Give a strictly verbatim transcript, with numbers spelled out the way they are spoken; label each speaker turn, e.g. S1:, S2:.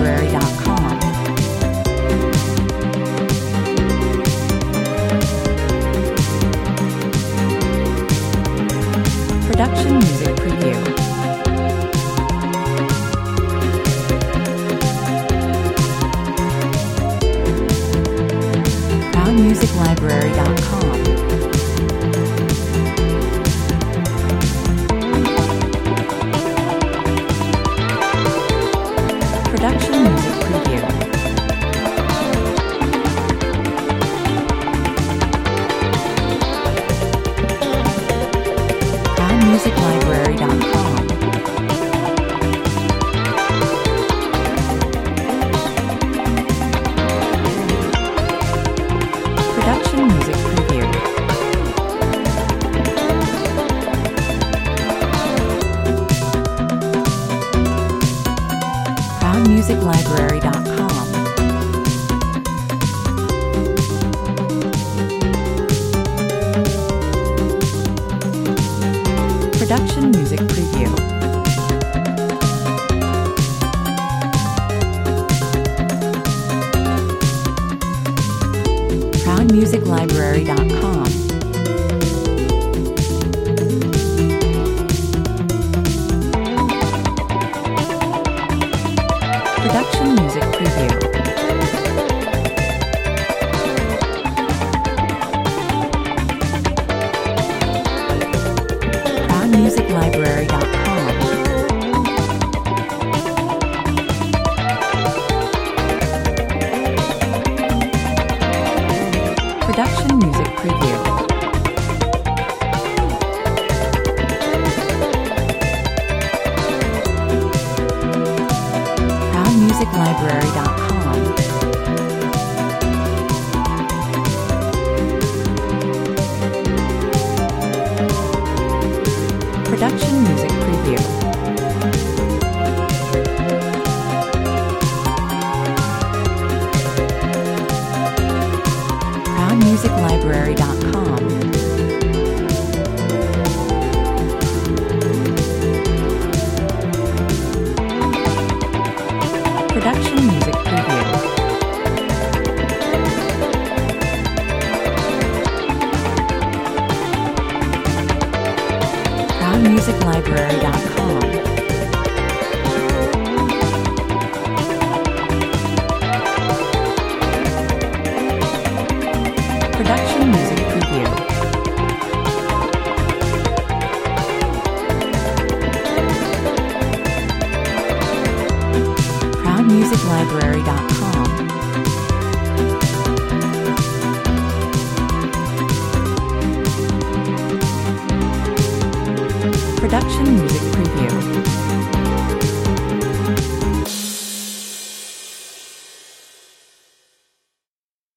S1: library dot com. Production Music Preview. proud music library dot com. Production Music Preview. proud music library dot com. Production Music Preview. proud music library dot com. Production Music Preview. proud music library dot com. Production Music Preview. proud music library dot com. Production Music Preview. proud music library dot com. Production Music Preview. proud music library dot com. Production Music Preview. proud music library dot com. Production Music Preview. proud music library dot com. Production Music Preview.